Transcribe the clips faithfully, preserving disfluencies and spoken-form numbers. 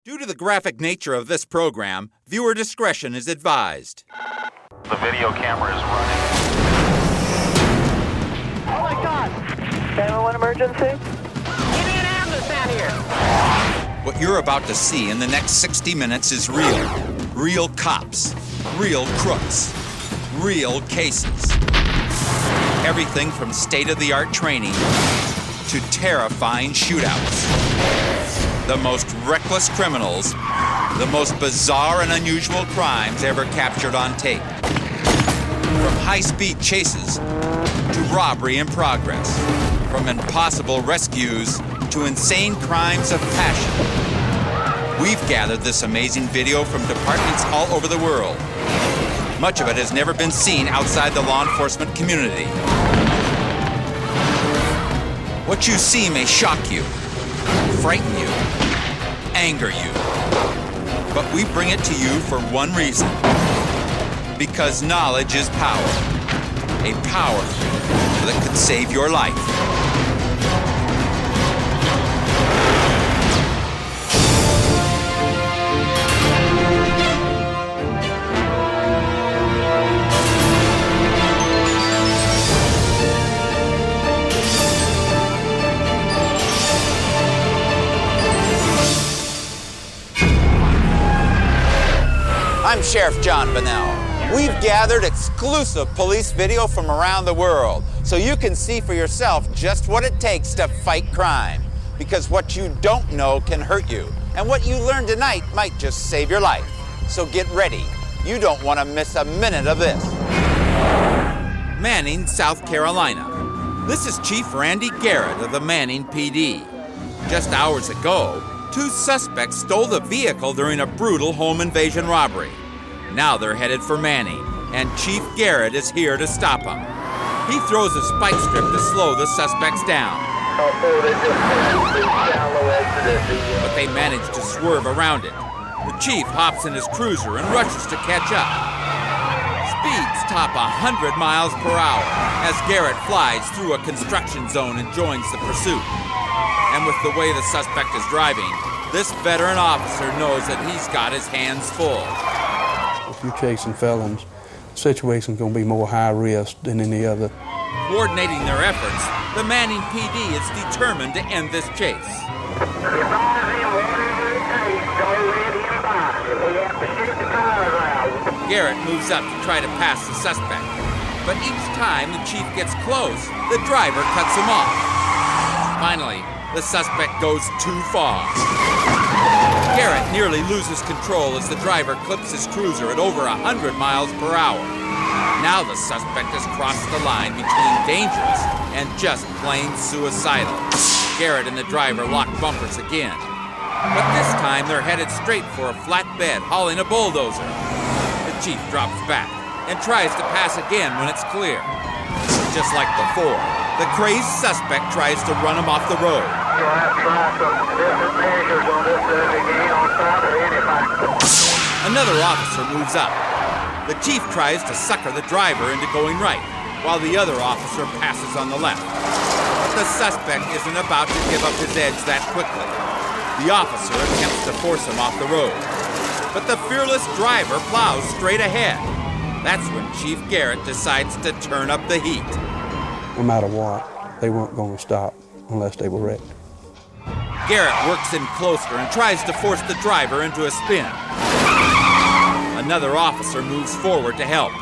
Due to the graphic nature of this program, viewer discretion is advised. The video camera is running. Oh my God! nine one one emergency? Give me an ambulance down here! What you're about to see in the next sixty minutes is real. Real cops. Real crooks. Real cases. Everything from state-of-the-art training to terrifying shootouts. The most reckless criminals, the most bizarre and unusual crimes ever captured on tape. From high-speed chases to robbery in progress. From impossible rescues to insane crimes of passion. We've gathered this amazing video from departments all over the world. Much of it has never been seen outside the law enforcement community. What you see may shock you, frighten you, anger you. But we bring it to you for one reason. Because knowledge is power. A power that could save your life. I'm Sheriff John Bonnell. We've gathered exclusive police video from around the world so you can see for yourself just what it takes to fight crime. Because what you don't know can hurt you, and what you learn tonight might just save your life. So get ready. You don't want to miss a minute of this. Manning, South Carolina. This is Chief Randy Garrett of the Manning P D. Just hours ago, two suspects stole the vehicle during a brutal home invasion robbery. Now they're headed for Manning, and Chief Garrett is here to stop them. He throws a spike strip to slow the suspects down. But they manage to swerve around it. The chief hops in his cruiser and rushes to catch up. Speeds top one hundred miles per hour as Garrett flies through a construction zone and joins the pursuit. And with the way the suspect is driving, this veteran officer knows that he's got his hands full. If you're chasing felons, the situation's going to be more high risk than any other. Coordinating their efforts, the Manning P D is determined to end this chase. Garrett moves up to try to pass the suspect, but each time the chief gets close, the driver cuts him off. Finally, the suspect goes too far. Garrett nearly loses control as the driver clips his cruiser at over one hundred miles per hour. Now the suspect has crossed the line between dangerous and just plain suicidal. Garrett and the driver lock bumpers again. But this time they're headed straight for a flatbed hauling a bulldozer. The chief drops back and tries to pass again when it's clear. Just like before, the crazed suspect tries to run him off the road. You'll have to try some different measures on this to gain on sight or anything. Another officer moves up. The chief tries to sucker the driver into going right, while the other officer passes on the left. But the suspect isn't about to give up his edge that quickly. The officer attempts to force him off the road. But the fearless driver plows straight ahead. That's when Chief Garrett decides to turn up the heat. No matter what, they weren't going to stop unless they were wrecked. Garrett works in closer and tries to force the driver into a spin. Another officer moves forward to help.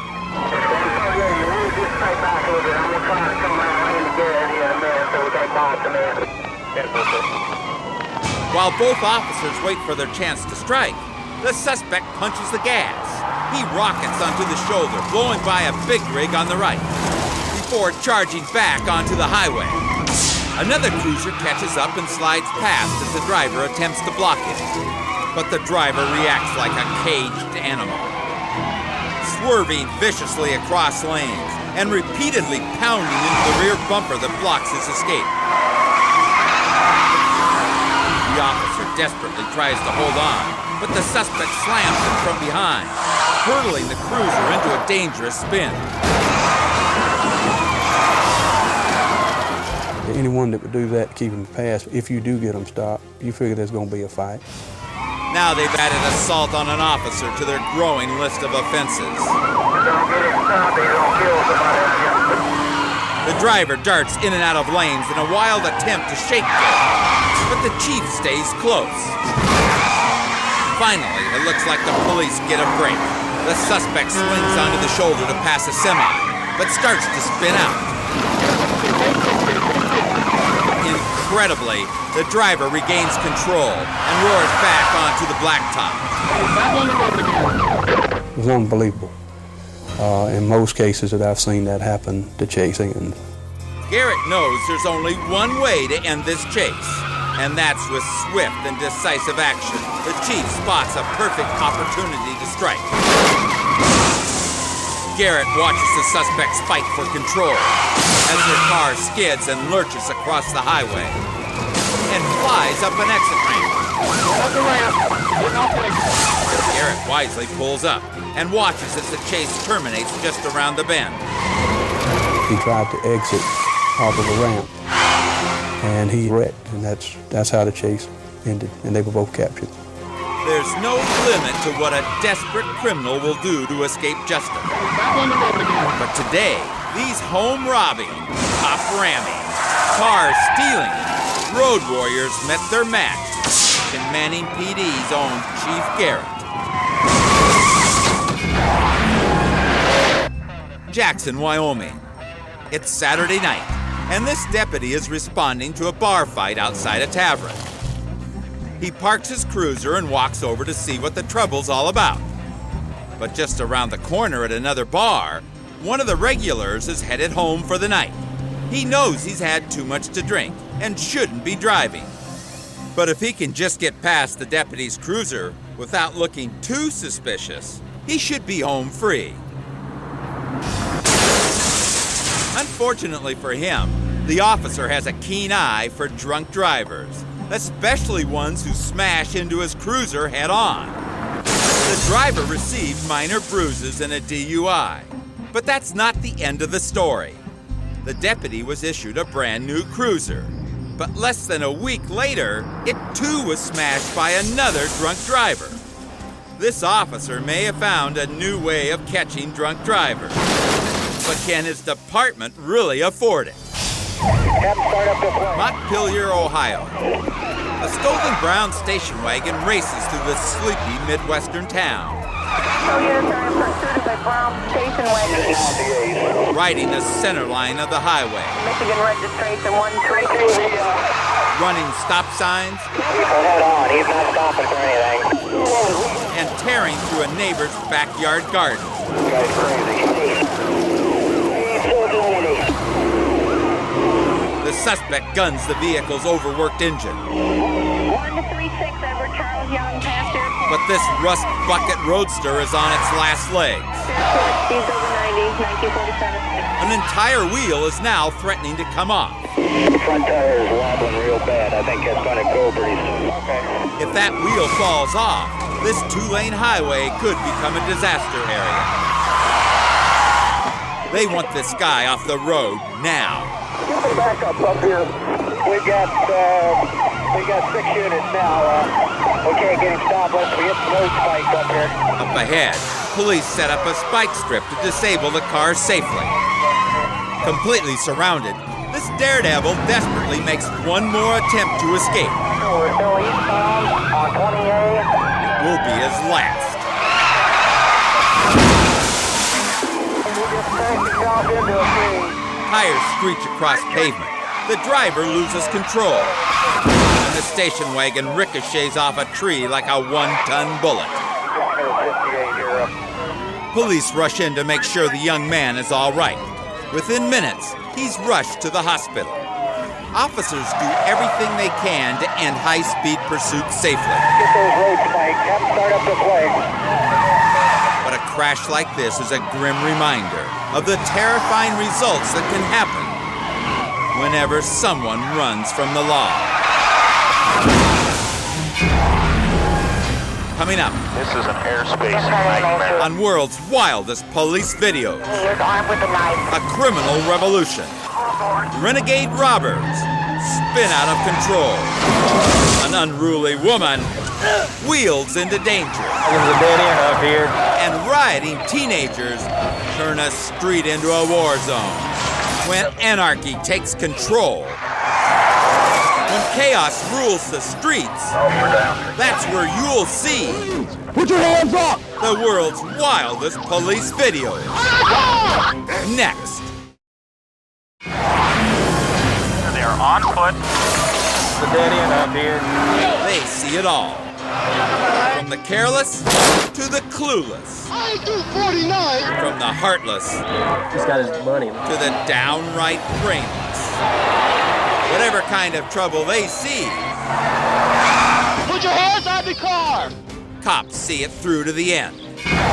While both officers wait for their chance to strike, the suspect punches the gas. He rockets onto the shoulder, blowing by a big rig on the right, before charging back onto the highway. Another cruiser catches up and slides past as the driver attempts to block it. But the driver reacts like a caged animal, swerving viciously across lanes and repeatedly pounding into the rear bumper that blocks his escape. The officer desperately tries to hold on, but the suspect slams him from behind, hurtling the cruiser into a dangerous spin. Anyone that would do that to keep them past, if you do get them stopped, you figure there's going to be a fight. Now they've added assault on an officer to their growing list of offenses. Don't get him stopped, he's gonna kill somebody else. The driver darts in and out of lanes in a wild attempt to shake Garrett, but the chief stays close. Finally, it looks like the police get a break. The suspect swings onto the shoulder to pass a semi, but starts to spin out. Incredibly, the driver regains control and roars back onto the blacktop. It was unbelievable. Uh, in most cases that I've seen that happen to chasing. And Garrett knows there's only one way to end this chase, and that's with swift and decisive action. The chief spots a perfect opportunity to strike. Garrett watches the suspects fight for control as their car skids and lurches across the highway and flies up an exit ramp. Garrett wisely pulls up and watches as the chase terminates just around the bend. He tried to exit off of the ramp, and he wrecked, and that's that's how the chase ended, and they were both captured. There's no limit to what a desperate criminal will do to escape justice. But today, these home robbing, cop ramming, car stealing road warriors met their match in Manning P D's own Chief Garrett. Jackson, Wyoming. It's Saturday night, and this deputy is responding to a bar fight outside a tavern. He parks his cruiser and walks over to see what the trouble's all about. But just around the corner at another bar, one of the regulars is headed home for the night. He knows he's had too much to drink and shouldn't be driving. But if he can just get past the deputy's cruiser without looking too suspicious, he should be home free. Unfortunately for him, the officer has a keen eye for drunk drivers, especially ones who smash into his cruiser head-on. The driver received minor bruises and a D U I, but that's not the end of the story. The deputy was issued a brand new cruiser, but less than a week later, it too was smashed by another drunk driver. This officer may have found a new way of catching drunk drivers, but can his department really afford it? Montpelier, Ohio. A stolen brown station wagon races through this sleepy Midwestern town. Riding the center line of the highway. Michigan registration one three two zero. Running stop signs. Head on, he's not stopping for anything. And tearing through a neighbor's backyard garden. This guy's crazy. He's so dirty. The suspect guns the vehicle's overworked engine. one to three six Edward Charles Young, Pastor. But this rust bucket roadster is on its last legs. Speeds over ninety, nineteen forty-seven. An entire wheel is now threatening to come off. The front tire is wobbling real bad. I think it's going to go pretty soon. Okay. If that wheel falls off, this two-lane highway could become a disaster area. They want this guy off the road now. Get the backup up here. We've got, uh, we got six units now. Uh, we can't get him stopped unless we hit the road spike up here. Up ahead, police set up a spike strip to disable the car safely. Completely surrounded, this daredevil desperately makes one more attempt to escape. We're still eastbound on twenty A. It will be his last. We just crashed off into a tree. Tires screech across pavement. The driver loses control. And the station wagon ricochets off a tree like a one-ton bullet. Police rush in to make sure the young man is all right. Within minutes, he's rushed to the hospital. Officers do everything they can to end high-speed pursuit safely. Get those road spikes. Have them start up this way. But a crash like this is a grim reminder of the terrifying results that can happen whenever someone runs from the law. Coming up This is an airspace nightmare. on world's wildest police videos, He is armed with a knife. a criminal revolution, renegade robbers, spin out of control. An unruly woman wheels into danger. There's a dead end up here. And rioting teenagers turn a street into a war zone. When anarchy takes control, when chaos rules the streets, that's where you'll see Put your hands up! the world's wildest police videos. Next. They are on foot. The dead end up here. They see it all. From the careless to the clueless. I do forty-nine! From the heartless He's got his money. to the downright brainless. Whatever kind of trouble they see, Put your hands on the car! cops see it through to the end.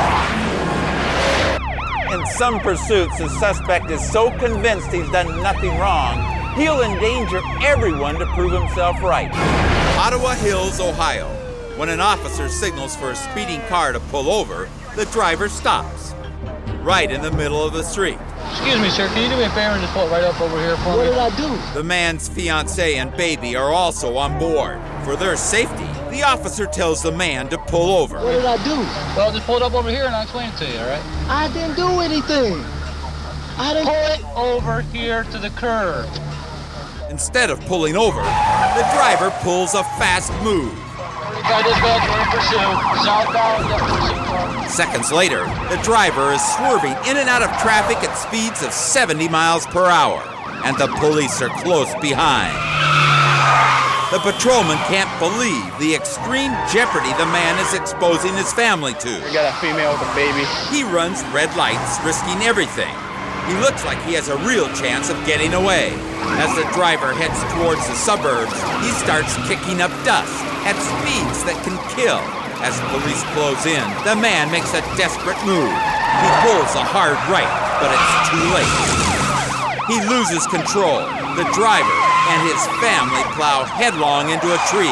In some pursuits, the suspect is so convinced he's done nothing wrong, he'll endanger everyone to prove himself right. Ottawa Hills, Ohio. When an officer signals for a speeding car to pull over, the driver stops, right in the middle of the street. Excuse me, sir. Can you do me a favor and just pull it right up over here for me? What did I do? The man's fiancée and baby are also on board. For their safety, the officer tells the man to pull over. What did I do? Well, just pull it up over here and I'll explain it to you, all right? I didn't do anything. I didn't. Pull it over here to the curb. Instead of pulling over, the driver pulls a fast move. Got this bad, we're in pursuit. Southbound, left pursuit car. Seconds later, the driver is swerving in and out of traffic at speeds of seventy miles per hour, and the police are close behind. The patrolman can't believe the extreme jeopardy the man is exposing his family to. We got a female with a baby. He runs red lights, risking everything. He looks like he has a real chance of getting away. As the driver heads towards the suburbs, he starts kicking up dust at speeds that can kill. As police close in, the man makes a desperate move. He pulls a hard right, but it's too late. He loses control. The driver and his family plow headlong into a tree.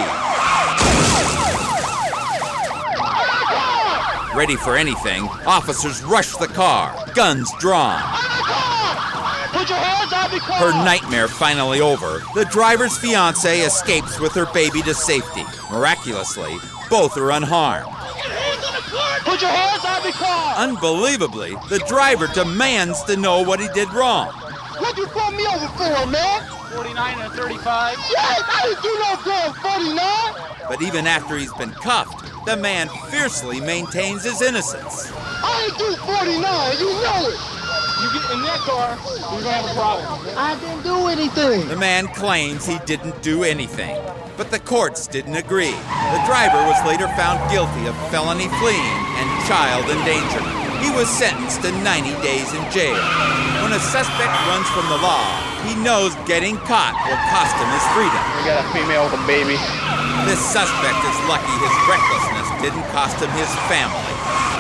Ready for anything, officers rush the car, guns drawn. Put your hands on the car! Her nightmare finally over, the driver's fiancée escapes with her baby to safety. Miraculously, both are unharmed. Put your hands on the car! Unbelievably, the driver demands to know what he did wrong. What you pull me over for, man? forty-nine and thirty-five. Yes, I didn't do no damn forty-nine! But even after he's been cuffed, the man fiercely maintains his innocence. I didn't do forty-nine, you know it! You get in that car, we're gonna have a problem. I didn't do anything! The man claims he didn't do anything, but the courts didn't agree. The driver was later found guilty of felony fleeing and child endangerment. He was sentenced to ninety days in jail. When a suspect runs from the law, he knows getting caught will cost him his freedom. We got a female with a baby. This suspect is lucky his recklessness didn't cost him his family.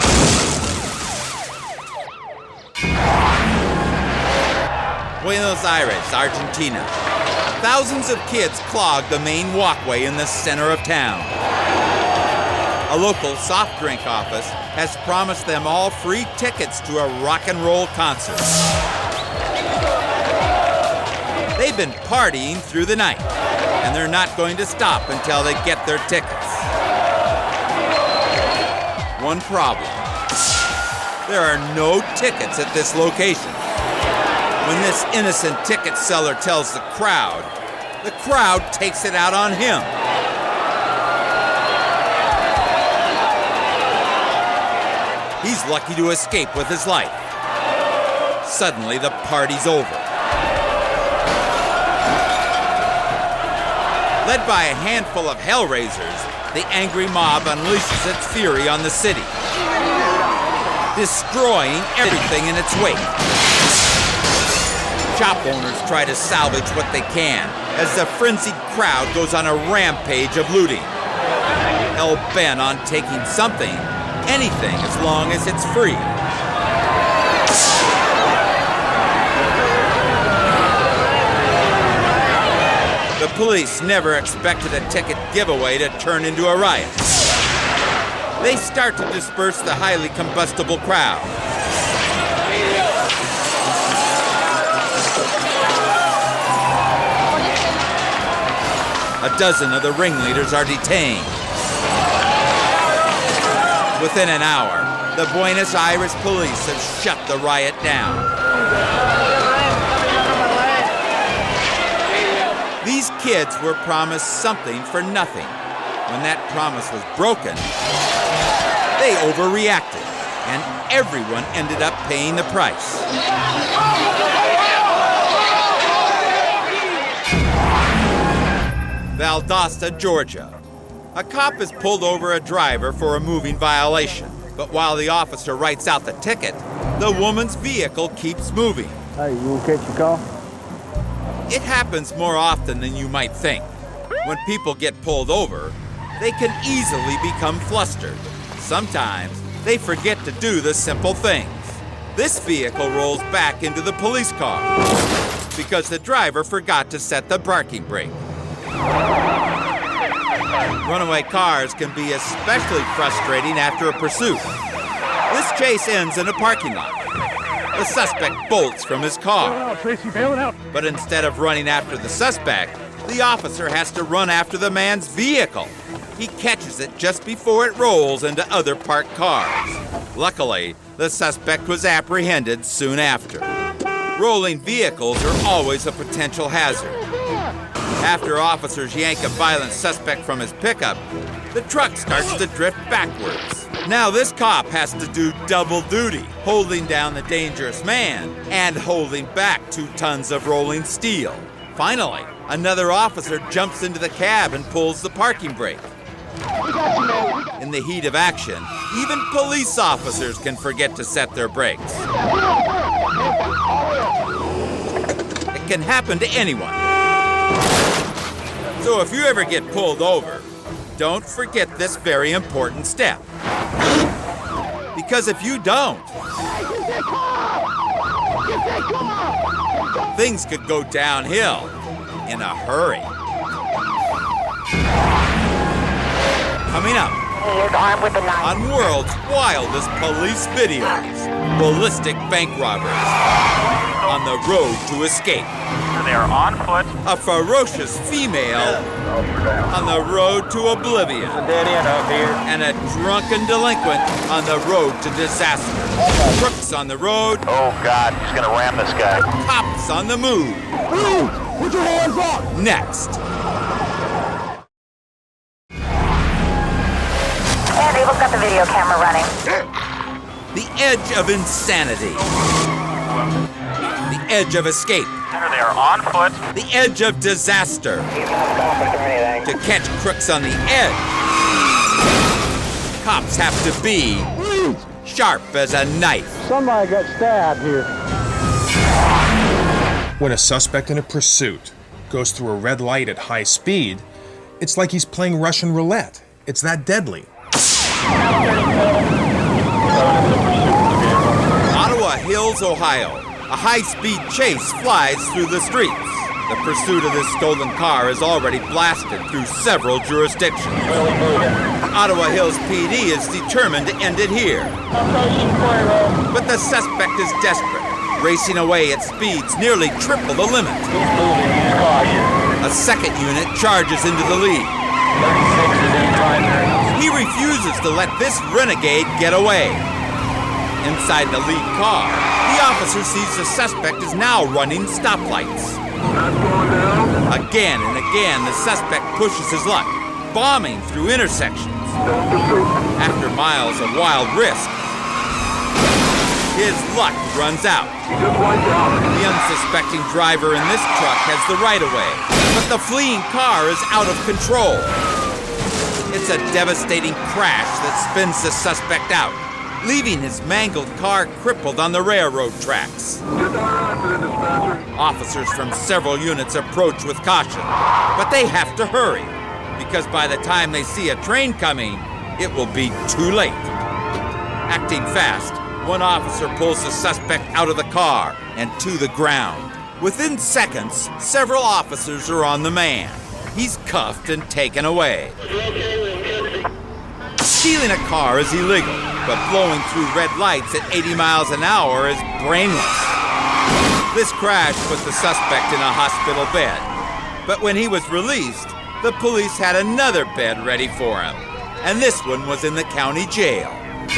Buenos Aires, Argentina. Thousands of kids clog the main walkway in the center of town. A local soft drink office has promised them all free tickets to a rock and roll concert. They've been partying through the night, and they're not going to stop until they get their tickets. One problem. There are no tickets at this location. When this innocent ticket seller tells the crowd, the crowd takes it out on him. He's lucky to escape with his life. Suddenly, the party's over. Led by a handful of hellraisers, the angry mob unleashes its fury on the city, destroying everything in its wake. Shop owners try to salvage what they can as the frenzied crowd goes on a rampage of looting. Hell-bent on taking something, anything as long as it's free. The police never expected a ticket giveaway to turn into a riot. They start to disperse the highly combustible crowd. A dozen of the ringleaders are detained. Within an hour, the Buenos Aires police have shut the riot down. These kids were promised something for nothing. When that promise was broken, they overreacted, and everyone ended up paying the price. Valdosta, Georgia. A cop has pulled over a driver for a moving violation, but while the officer writes out the ticket, the woman's vehicle keeps moving. Hey, you want to catch your call? It happens more often than you might think. When people get pulled over, they can easily become flustered. Sometimes they forget to do the simple things. This vehicle rolls back into the police car because the driver forgot to set the parking brake. Runaway cars can be especially frustrating after a pursuit. This chase ends in a parking lot. The suspect bolts from his car. Bail out, Tracy, bail it out. But instead of running after the suspect, the officer has to run after the man's vehicle. He catches it just before it rolls into other parked cars. Luckily, the suspect was apprehended soon after. Rolling vehicles are always a potential hazard. After officers yank a violent suspect from his pickup, the truck starts to drift backwards. Now this cop has to do double duty, holding down the dangerous man and holding back two tons of rolling steel. Finally, another officer jumps into the cab and pulls the parking brake. In the heat of action, even police officers can forget to set their brakes. It can happen to anyone. So if you ever get pulled over, don't forget this very important step. Because if you don't, things could go downhill in a hurry. Coming up on World's Wildest Police Videos, ballistic bank robberies on the road to escape. They are on foot. A ferocious female on the road to oblivion. Dead end up here. And a drunken delinquent on the road to disaster. Crooks on the road. Oh, God, he's going to ram this guy. Cops on the move. Move! Put your hands up! Next. Andy, we've got the video camera running. The edge of insanity. The edge of escape. They are on foot. The edge of disaster. To catch crooks on the edge, cops have to be sharp as a knife. Somebody got stabbed here. When a suspect in a pursuit goes through a red light at high speed, it's like he's playing Russian roulette. It's that deadly. Ottawa Hills, Ohio. A high-speed chase flies through the streets. The pursuit of this stolen car has already blasted through several jurisdictions. Ottawa Hills P D is determined to end it here. But the suspect is desperate, racing away at speeds nearly triple the limit. A second unit charges into the lead. He refuses to let this renegade get away. Inside the lead car, the officer sees the suspect is now running stoplights. Again and again, the suspect pushes his luck, bombing through intersections. After miles of wild risk, his luck runs out. The unsuspecting driver in this truck has the right-of-way, but the fleeing car is out of control. It's a devastating crash that spins the suspect out, leaving his mangled car crippled on the railroad tracks. Officers from several units approach with caution, but they have to hurry, because by the time they see a train coming, it will be too late. Acting fast, one officer pulls the suspect out of the car and to the ground. Within seconds, several officers are on the man. He's cuffed and taken away. Stealing a car is illegal, but blowing through red lights at eighty miles an hour is brainless. This crash put the suspect in a hospital bed, but when he was released, the the police had another bed ready for him, and this one was in the county jail.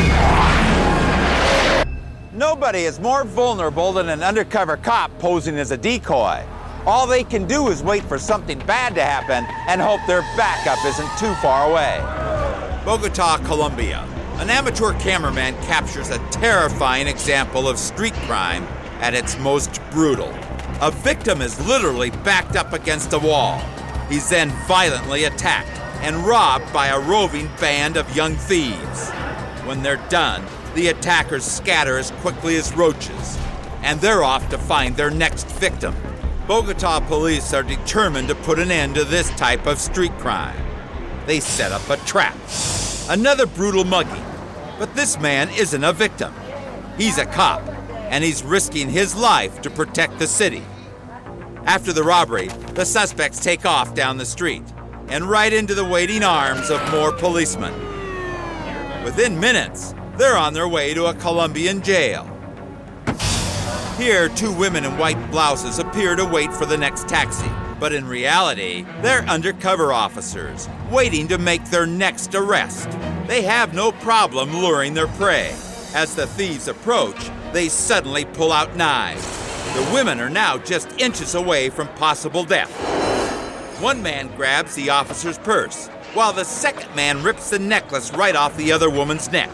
Nobody is more vulnerable than an undercover cop posing as a decoy. All they can do is wait for something bad to happen and hope their backup isn't too far away. Bogota, Colombia. An amateur cameraman captures a terrifying example of street crime at its most brutal. A victim is literally backed up against a wall. He's then violently attacked and robbed by a roving band of young thieves. When they're done, the attackers scatter as quickly as roaches, and they're off to find their next victim. Bogota police are determined to put an end to this type of street crime. They set up a trap. Another brutal mugging. But this man isn't a victim. He's a cop, and he's risking his life to protect the city. After the robbery, the suspects take off down the street and right into the waiting arms of more policemen. Within minutes, they're on their way to a Colombian jail. Here, two women in white blouses appear to wait for the next taxi, but in reality, they're undercover officers waiting to make their next arrest. They have no problem luring their prey. As the thieves approach, they suddenly pull out knives. The women are now just inches away from possible death. One man grabs the officer's purse, while the second man rips the necklace right off the other woman's neck.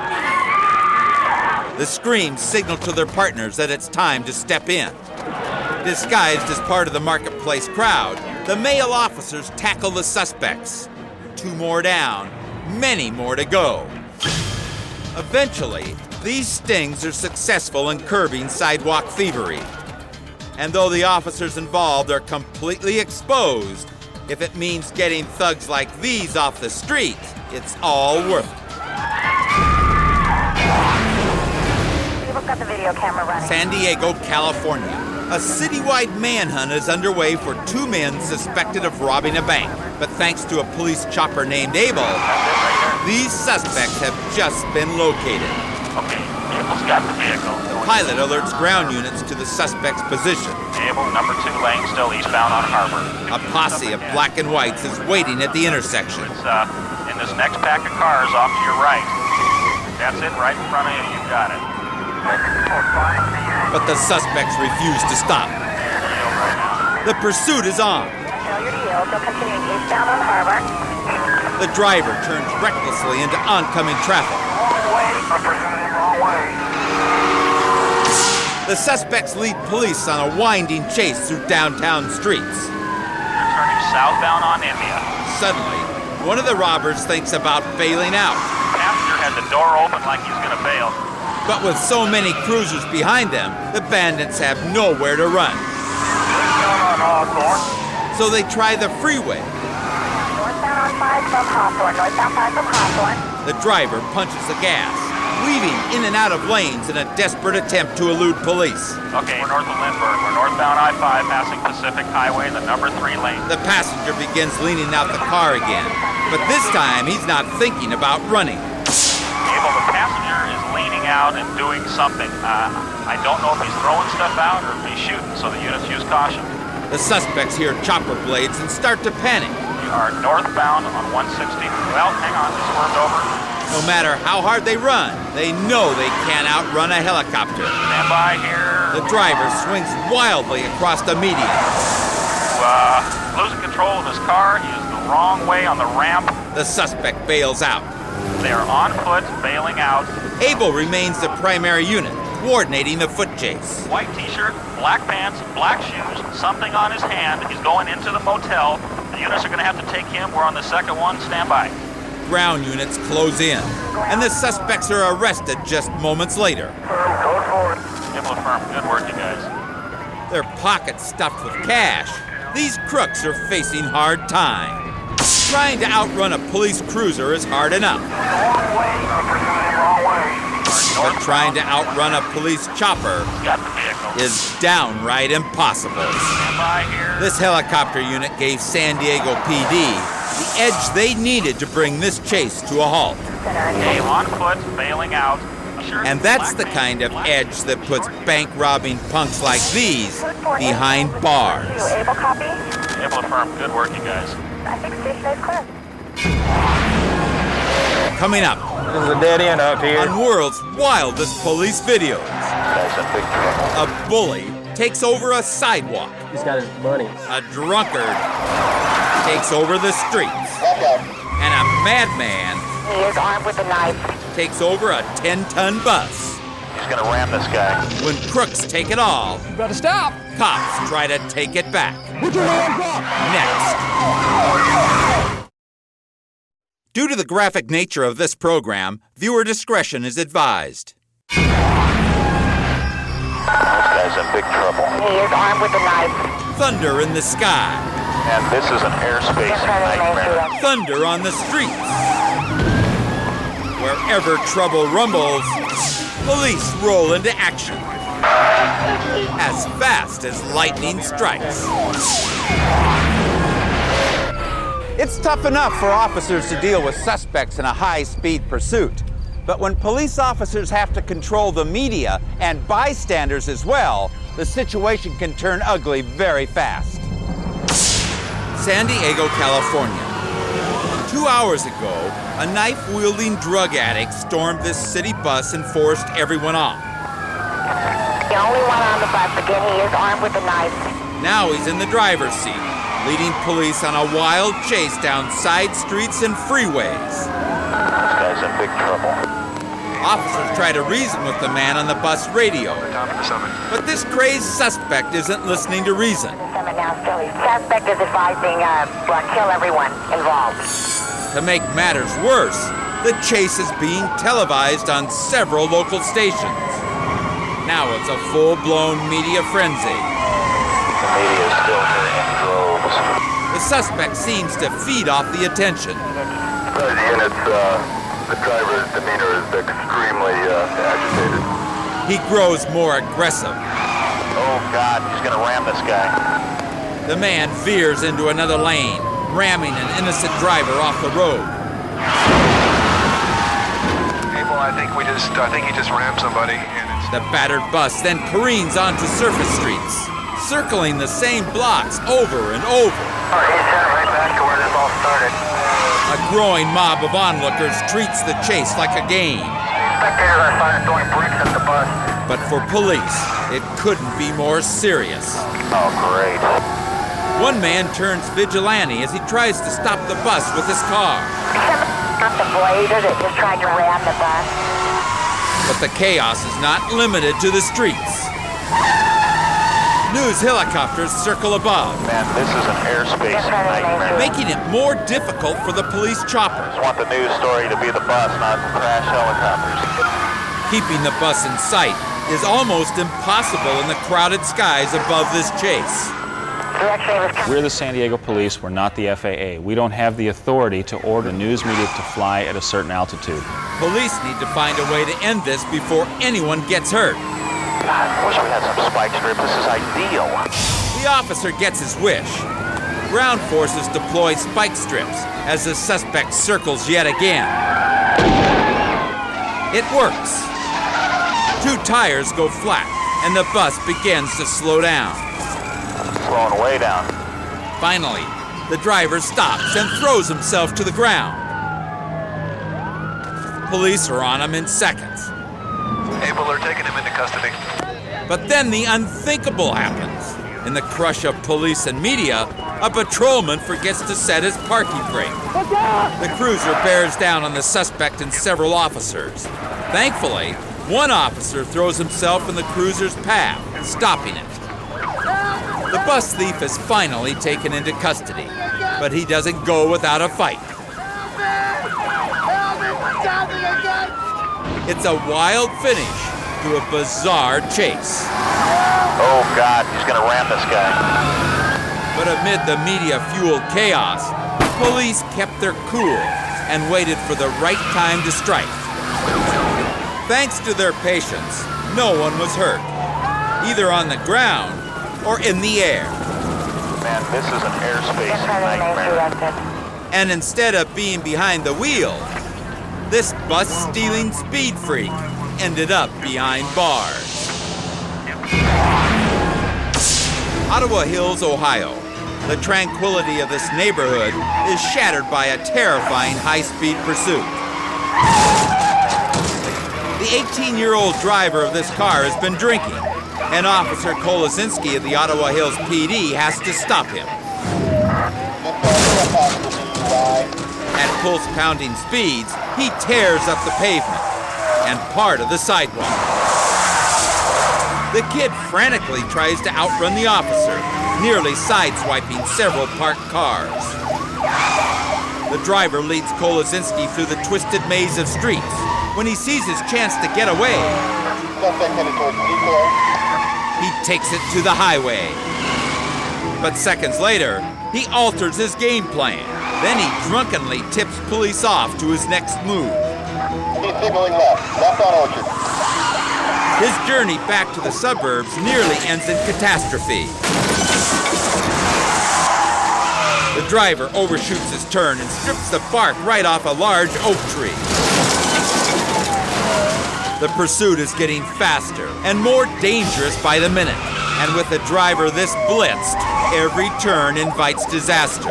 The screams signal to their partners that it's time to step in. Disguised as part of the marketplace crowd, the male officers tackle the suspects. Two more down, many more to go. Eventually, these stings are successful in curbing sidewalk thievery. And though the officers involved are completely exposed, if it means getting thugs like these off the street, it's all worth it. We've got the video camera running. San Diego, California. A citywide manhunt is underway for two men suspected of robbing a bank. But thanks to a police chopper named Abel, these suspects have just been located. Okay, Abel's got the vehicle. The pilot alerts ground units to the suspect's position. Abel, number two lane, still eastbound on Harbor. A posse of black and whites is waiting at the intersection. It's uh, in this next pack of cars off to your right. That's it, right in front of you. You got it. But the suspects refuse to stop. The pursuit is on. Tell your deal. They'll continue eastbound on Harbor. The driver turns recklessly into oncoming traffic. The suspects lead police on a winding chase through downtown streets. You're turning southbound on India. Suddenly, one of the robbers thinks about bailing out. The passenger had the door open like he's going to bail. But with so many cruisers behind them, the bandits have nowhere to run. So they try the freeway. Northbound on five from Hawthorne. Northbound five from Hawthorne. The driver punches the gas, weaving in and out of lanes in a desperate attempt to elude police. Okay, we're north of Lindbergh. We're northbound I five passing Pacific Highway, the number three lane. The passenger begins leaning out the car again, but this time he's not thinking about running. Abel, the passenger is leaning out and doing something. Uh, I don't know if he's throwing stuff out or if he's shooting, so the units use caution. The suspects hear chopper blades and start to panic. We are northbound on one sixty. Well, hang on, we swerved over. No matter how hard they run, they know they can't outrun a helicopter. Stand by here. The driver swings wildly across the median. Uh, losing control of his car. He is the wrong way on the ramp. The suspect bails out. They are on foot, bailing out. Abel remains the primary unit, coordinating the foot chase. White t-shirt, black pants, black shoes, something on his hand. He's going into the motel. The units are going to have to take him. We're on the second one. Stand by. Ground units close in, and the suspects are arrested just moments later. Able to firm. Good work, you guys. Their pockets stuffed with cash, these crooks are facing hard time. Trying to outrun a police cruiser is hard enough. But trying to outrun a police chopper is downright impossible. This helicopter unit gave San Diego P D the edge they needed to bring this chase to a halt. Okay, on foot, bailing out. And that's the kind of edge that puts bank-robbing punks like these behind bars. Able copy? Able to firm. Good work, you guys. I think station is clear. Coming up This is a dead end up here. on world's wildest police videos, That's a big trouble. a bully takes over a sidewalk. He's got his money. A drunkard takes over the streets. And a madman He is armed with a knife. takes over a ten-ton bus. He's gonna ram this guy. When crooks take it all, You better stop. cops try to take it back. Put your hands up. Next. Due to the graphic nature of this program, viewer discretion is advised. This guy's in big trouble. He is armed with a knife. Thunder in the sky. And this is an airspace In front of the main nightmare. street. Thunder on the streets. Wherever trouble rumbles, police roll into action. As fast as lightning strikes. It's tough enough for officers to deal with suspects in a high-speed pursuit. But when police officers have to control the media and bystanders as well, the situation can turn ugly very fast. San Diego, California. Two hours ago, a knife-wielding drug addict stormed this city bus and forced everyone off. The only one on the bus. Again, he is armed with a knife. Now he's in the driver's seat, leading police on a wild chase down side streets and freeways. This guy's in big trouble. Officers try to reason with the man on the bus radio. But this crazed suspect isn't listening to reason. Summit now still. Suspect is advising uh, well, kill everyone involved. To make matters worse, the chase is being televised on several local stations. Now it's a full-blown media frenzy. The media is still here in droves. The suspect seems to feed off the attention. The units, uh, the driver's demeanor is extremely uh, agitated. He grows more aggressive. Oh, God, he's gonna ram this guy. The man veers into another lane, ramming an innocent driver off the road. Abel, I think we just, I think he just rammed somebody, and it's... The battered bus then careens onto surface streets, circling the same blocks over and over. He's headed right back to where this all started. A growing mob of onlookers treats the chase like a game. Spectators are started throwing bricks at the bus. But for police, it couldn't be more serious. Oh, great. One man turns vigilante as he tries to stop the bus with his car. Not the blazer that just tried to ram the bus. But the chaos is not limited to the streets. News helicopters circle above, Man, this is an airspace nightmare. making it more difficult for the police choppers. I want the news story to be the bus, not crash helicopters. Keeping the bus in sight is almost impossible in the crowded skies above this chase. We're the San Diego Police, we're not the F A A. We don't have the authority to order news media to fly at a certain altitude. Police need to find a way to end this before anyone gets hurt. I wish we had some spike strips. This is ideal. The officer gets his wish. Ground forces deploy spike strips as the suspect circles yet again. It works. Two tires go flat, and the bus begins to slow down. Slowing way down. Finally, the driver stops and throws himself to the ground. Police are on him in seconds. Abel, they're taking him into custody. But then the unthinkable happens. In the crush of police and media, a patrolman forgets to set his parking brake. The cruiser bears down on the suspect and several officers. Thankfully, one officer throws himself in the cruiser's path, stopping it. The bus thief is finally taken into custody, but he doesn't go without a fight. It's a wild finish to a bizarre chase. Oh, God, he's gonna ram this guy. But amid the media-fueled chaos, police kept their cool and waited for the right time to strike. Thanks to their patience, no one was hurt, either on the ground or in the air. Man, this is an airspace nightmare. And instead of being behind the wheel, this bus-stealing speed freak ended up behind bars. Ottawa Hills, Ohio. The tranquility of this neighborhood is shattered by a terrifying high-speed pursuit. The eighteen-year-old driver of this car has been drinking, and Officer Kolosinski of the Ottawa Hills P D has to stop him. At pulse-pounding speeds, he tears up the pavement and part of the sidewalk. The kid frantically tries to outrun the officer, nearly sideswiping several parked cars. The driver leads Kolosinski through the twisted maze of streets. When he sees his chance to get away, he takes it to the highway. But seconds later, he alters his game plan. Then he drunkenly tips police off to his next move. He's signaling left, left on Orchard. His journey back to the suburbs nearly ends in catastrophe. The driver overshoots his turn and strips the bark right off a large oak tree. The pursuit is getting faster and more dangerous by the minute. And with a driver this blitzed, every turn invites disaster.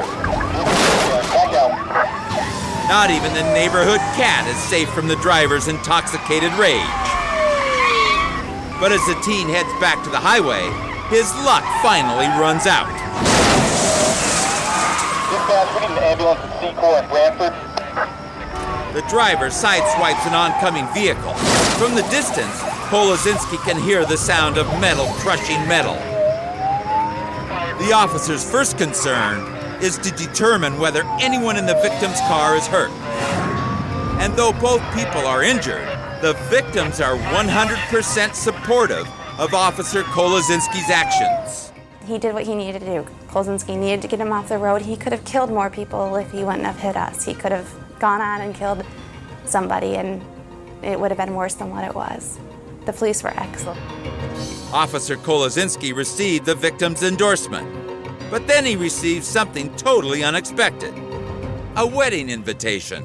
Not even the neighborhood cat is safe from the driver's intoxicated rage. But as the teen heads back to the highway, his luck finally runs out. Dispatch, we need an ambulance at Secor in Brantford. The driver sideswipes an oncoming vehicle. From the distance, Kolosinski can hear the sound of metal crushing metal. The officer's first concern is to determine whether anyone in the victim's car is hurt. And though both people are injured, the victims are one hundred percent supportive of Officer Kolosinski's actions. He did what he needed to do. Kolosinski needed to get him off the road. He could have killed more people if he wouldn't have hit us. He could have gone on and killed somebody, and it would have been worse than what it was. The police were excellent. Officer Kolosinski received the victim's endorsement, but then he received something totally unexpected: a wedding invitation.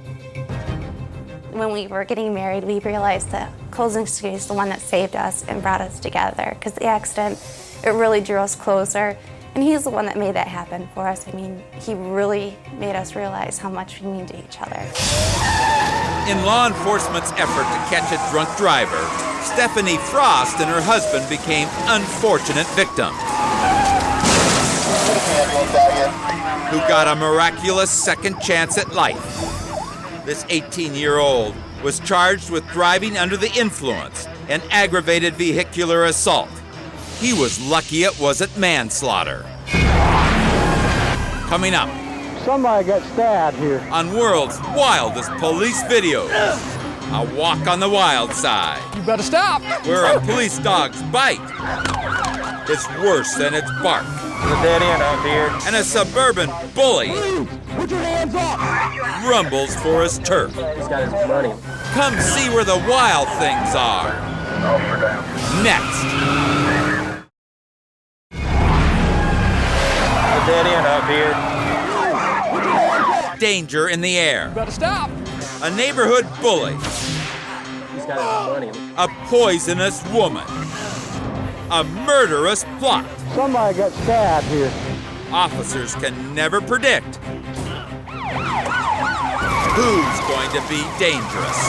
When we were getting married, we realized that Kolosinski is the one that saved us and brought us together, because the accident, it really drew us closer, and he's the one that made that happen for us. I mean, he really made us realize how much we mean to each other. In law enforcement's effort to catch a drunk driver, Stephanie Frost and her husband became unfortunate victims who got a miraculous second chance at life. This eighteen-year-old was charged with driving under the influence and aggravated vehicular assault. He was lucky it wasn't manslaughter. Coming up, somebody got stabbed here. On world's wildest police videos, a walk on the wild side. You better stop. Where a police dog's bite is worse than its bark. There's a dead end out here. And a suburban bully Put your hands up. rumbles for his turf. He's got his money. Come see where the wild things are. Next. There's a dead end out here. Danger in the air. You better stop. A neighborhood bully. He's got his money. A poisonous woman. A murderous plot. Somebody got stabbed here. Officers can never predict who's going to be dangerous.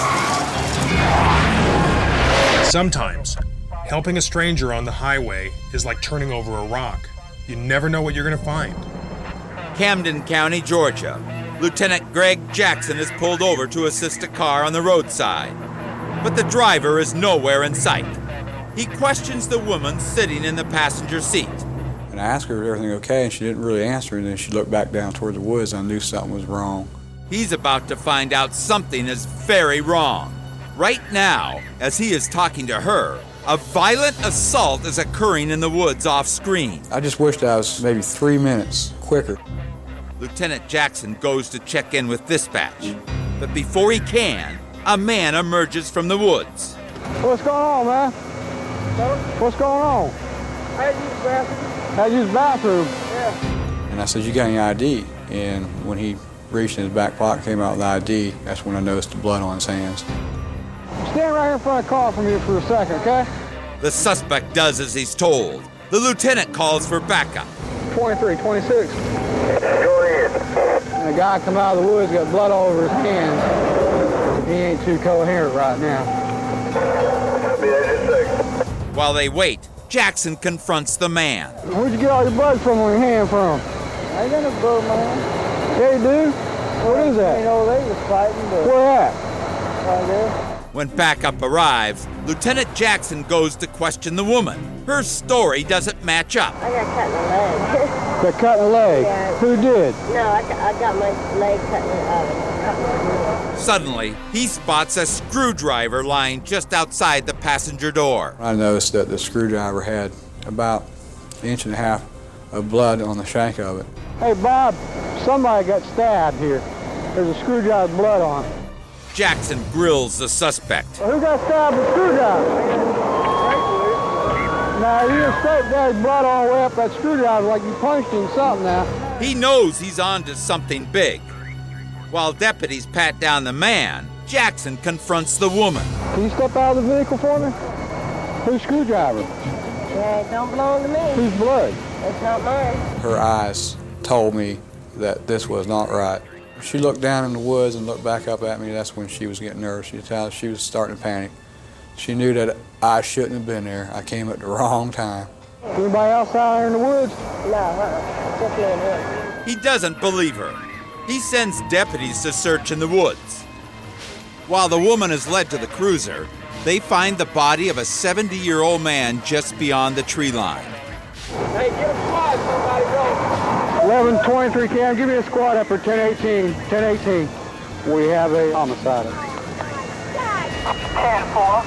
Sometimes, helping a stranger on the highway is like turning over a rock. You never know what you're going to find. Camden County, Georgia. Lieutenant Greg Jackson is pulled over to assist a car on the roadside, but the driver is nowhere in sight. He questions the woman sitting in the passenger seat. And I asked her if everything okay, and she didn't really answer, and then she looked back down toward the woods. I knew something was wrong. He's about to find out something is very wrong. Right now, as he is talking to her, a violent assault is occurring in the woods off screen. I just wished I was maybe three minutes quicker. Lieutenant Jackson goes to check in with dispatch, but before he can, a man emerges from the woods. What's going on, man? What's going on? I had to use the bathroom. Had to use the bathroom. Yeah. And I said, you got any I D? And when he reached in his back pocket, came out with the I D, that's when I noticed the blood on his hands. Stand right here in front of the car from you for a second, okay? The suspect does as he's told. The lieutenant calls for backup. twenty-three, twenty-six. Go ahead. And a guy come out of the woods, got blood all over his hands. He ain't too coherent right now. Be there just a second. While they wait, Jackson confronts the man. Where'd you get all your blood from on your hand from? I ain't got no blood, man. Yeah, you do? What is that? You know, they was fighting, but... Where at? Right there. When backup arrives, Lieutenant Jackson goes to question the woman. Her story doesn't match up. I got cut in the leg. Got cut in the leg? Yeah. Who did? No, I, I got my leg cut in the uh, Suddenly, he spots a screwdriver lying just outside the passenger door. I noticed that the screwdriver had about an inch and a half of blood on the shank of it. Hey, Bob, somebody got stabbed here. There's a screwdriver blood on it. Jackson grills the suspect. Well, who got stabbed with a screwdriver? Now, you just stabbed that blood all the way up that screwdriver like you punched him something now. He knows he's on to something big. While deputies pat down the man, Jackson confronts the woman. Can you step out of the vehicle for me? Whose screwdriver? Yeah, it don't belong to me. Whose blood? It's not mine. Her eyes told me that this was not right. She looked down in the woods and looked back up at me. That's when she was getting nervous. She could tell she was starting to panic. She knew that I shouldn't have been there. I came at the wrong time. Anybody else out there in the woods? No, uh-uh. Just me and him. He doesn't believe her. He sends deputies to search in the woods. While the woman is led to the cruiser, they find the body of a seventy-year-old man just beyond the tree line. Hey, get a squad, somebody go. eleven twenty-three Cam, give me a squad up for ten eighteen. ten eighteen. We have a homicide. ten four.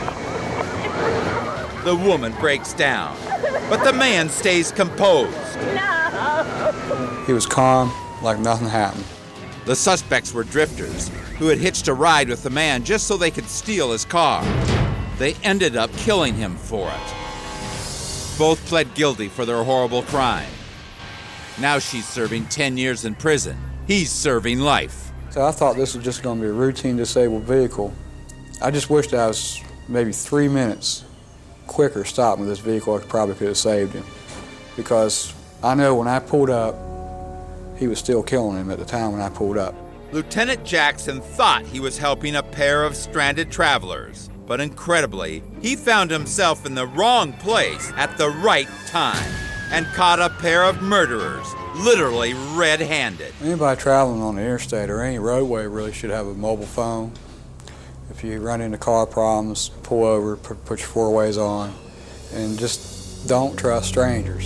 The woman breaks down, but the man stays composed. No! He was calm, like nothing happened. The suspects were drifters who had hitched a ride with the man just so they could steal his car. They ended up killing him for it. Both pled guilty for their horrible crime. Now she's serving ten years in prison. He's serving life. So I thought this was just going to be a routine disabled vehicle. I just wished I was maybe three minutes quicker stopping this vehicle. I probably could have saved him. Because I know when I pulled up, he was still killing him at the time when I pulled up. Lieutenant Jackson thought he was helping a pair of stranded travelers, but incredibly, he found himself in the wrong place at the right time and caught a pair of murderers, literally red-handed. Anybody traveling on the interstate or any roadway really should have a mobile phone. If you run into car problems, pull over, put, put your four-ways on, and just don't trust strangers.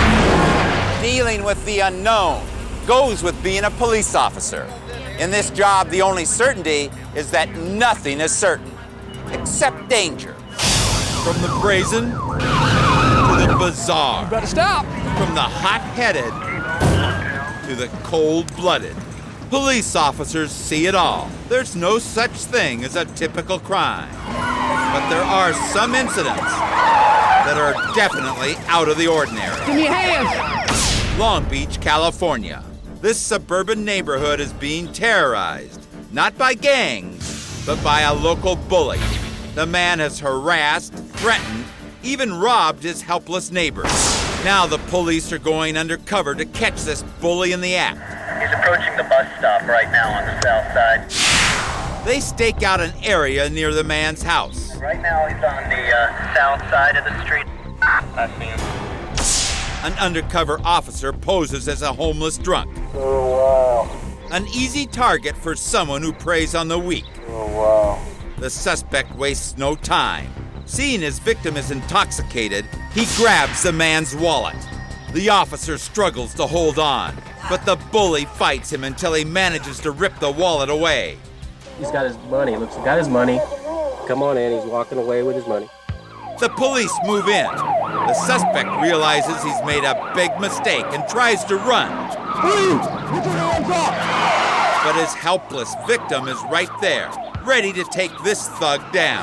Dealing with the unknown goes with being a police officer. In this job, the only certainty is that nothing is certain, except danger. From the brazen to the bizarre. You better stop. From the hot-headed to the cold-blooded. Police officers see it all. There's no such thing as a typical crime. But there are some incidents that are definitely out of the ordinary. Give me your hands. Long Beach, California. This suburban neighborhood is being terrorized, not by gangs, but by a local bully. The man has harassed, threatened, even robbed his helpless neighbors. Now the police are going undercover to catch this bully in the act. He's approaching the bus stop right now on the south side. They stake out an area near the man's house. Right now he's on the uh, south side of the street. I see him. An undercover officer poses as a homeless drunk. Oh, wow. An easy target for someone who preys on the weak. Oh, wow. The suspect wastes no time. Seeing his victim is intoxicated, he grabs the man's wallet. The officer struggles to hold on, but the bully fights him until he manages to rip the wallet away. He's got his money. Looks, he got his money. Come on in. He's walking away with his money. The police move in. The suspect realizes he's made a big mistake and tries to run. Please, get your hands up! But his helpless victim is right there, ready to take this thug down.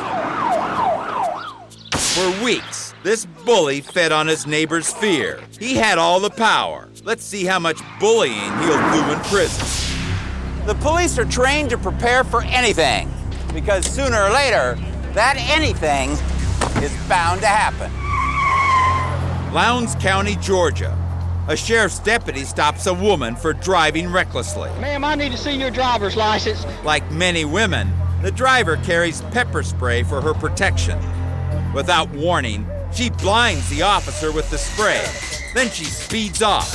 For weeks, this bully fed on his neighbor's fear. He had all the power. Let's see how much bullying he'll do in prison. The police are trained to prepare for anything, because sooner or later, that anything is bound to happen. Lowndes County, Georgia. A sheriff's deputy stops a woman for driving recklessly. Ma'am, I need to see your driver's license. Like many women, the driver carries pepper spray for her protection. Without warning, she blinds the officer with the spray. Then she speeds off.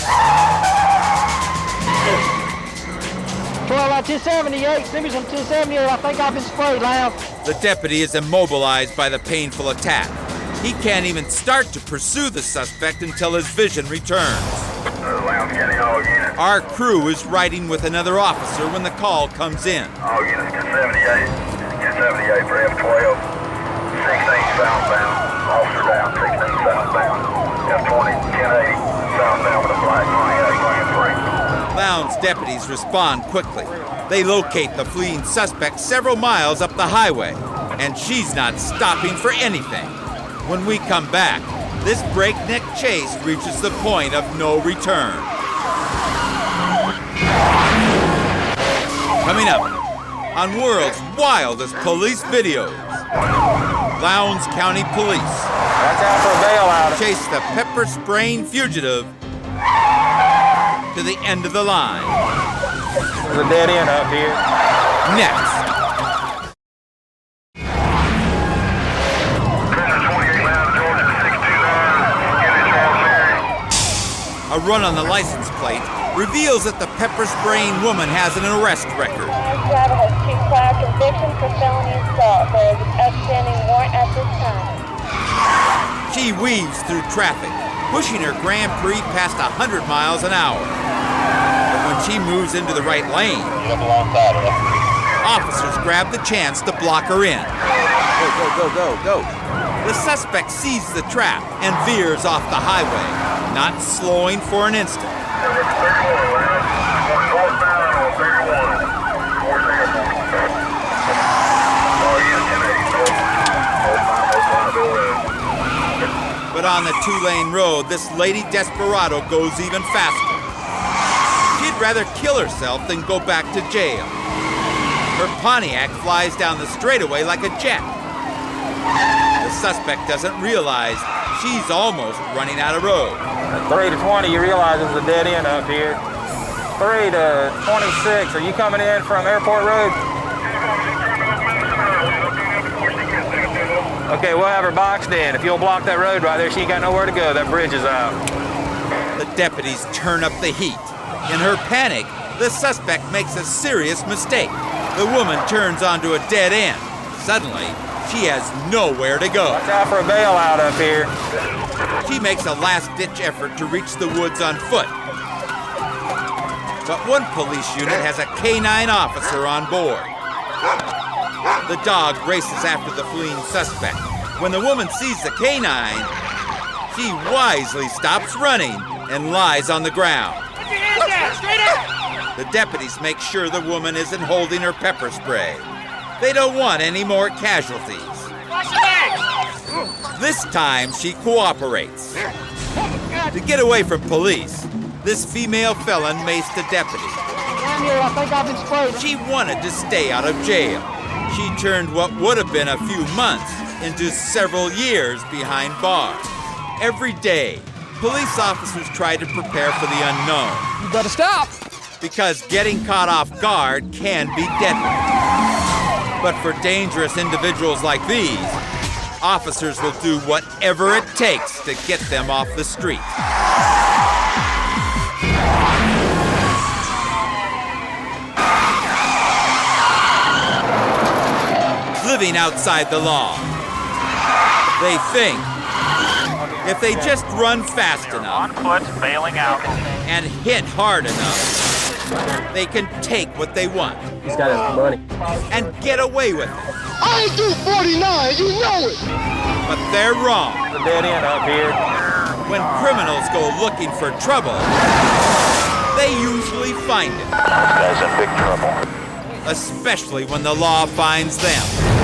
twelve out ten seventy-eight. Send me some ten seventy-eight. I think I've been sprayed, Lounge. The deputy is immobilized by the painful attack. He can't even start to pursue the suspect until his vision returns. Our crew is riding with another officer when the call comes in. All units, ten seventy-eight. ten seventy-eight for F twelve. sixteen southbound. Officer down, sixteen southbound. F twenty, ten eighty. Southbound with a black Pontiac Grand Prix. Lowndes deputies respond quickly. They locate the fleeing suspect several miles up the highway, and she's not stopping for anything. When we come back, this breakneck chase reaches the point of no return. Coming up on World's Wildest Police Videos, Lowndes County Police Watch out for a bailout. chase the pepper-spraying fugitive to the end of the line. There's a dead end up here. Next. A run on the license plate reveals that the pepper-spraying woman has an arrest record. The driver has two prior convictions for felony assault. There is an outstanding warrant at this time. She weaves through traffic, pushing her Grand Prix past one hundred miles an hour. But when she moves into the right lane, officers grab the chance to block her in. Go, go, go, go, go. The suspect sees the trap and veers off the highway, not slowing for an instant. But on the two-lane road, this lady desperado goes even faster. She'd rather kill herself than go back to jail. Her Pontiac flies down the straightaway like a jet. The suspect doesn't realize she's almost running out of road. three to twenty, you realize there's a dead end up here. three to twenty-six, are you coming in from Airport Road? Okay, we'll have her boxed in. If you'll block that road right there, she ain't got nowhere to go. That bridge is out. The deputies turn up the heat. In her panic, the suspect makes a serious mistake. The woman turns onto a dead end. Suddenly, she has nowhere to go. Watch out for a bailout up here. She makes a last-ditch effort to reach the woods on foot. But one police unit has a K nine officer on board. The dog races after the fleeing suspect. When the woman sees the K nine, she wisely stops running and lies on the ground. Put your hands down, straight up! The deputies make sure the woman isn't holding her pepper spray. They don't want any more casualties. Watch your legs! This time, she cooperates. To get away from police, this female felon maced a deputy. Down here, I think I've been sprayed. She wanted to stay out of jail. She turned what would have been a few months into several years behind bars. Every day, police officers try to prepare for the unknown. You better stop! Because getting caught off guard can be deadly. But for dangerous individuals like these, officers will do whatever it takes to get them off the street. Living outside the law. They think if they just run fast enough on foot, bailing out, and hit hard enough, they can take what they want. He's got his money. And get away with it. I ain't do forty-nine, you know it! But they're wrong. The dead end up here. When criminals go looking for trouble, they usually find it. Guys in big trouble. Especially when the law finds them.